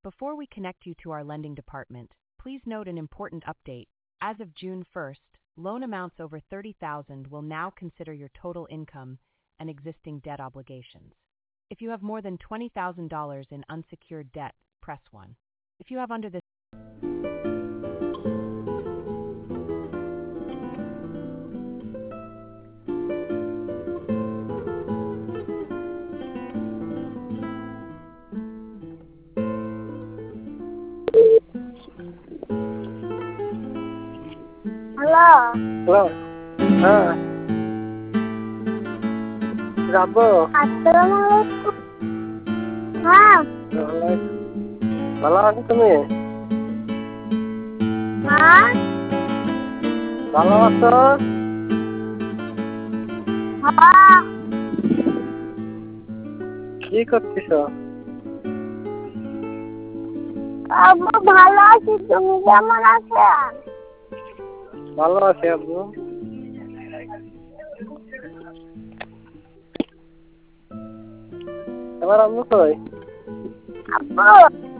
Before we connect you to our lending department, please note an important update. As of June 1st, loan amounts over $30,000 will now consider your total income and existing debt obligations. If you have more than $20,000 in unsecured debt, press 1. If you have under this Halo. Halo. Berapa? Assalamualaikum. Hah? ভালো আছো তুমি? হ্যাঁ? ভালো আছো? হ্যাঁ। কি করতেছো? আব্বু ভালো আছি, তুমি কেমন আছো? ভালো আছি আব্বু। এবার আম্মু কই? আব্বু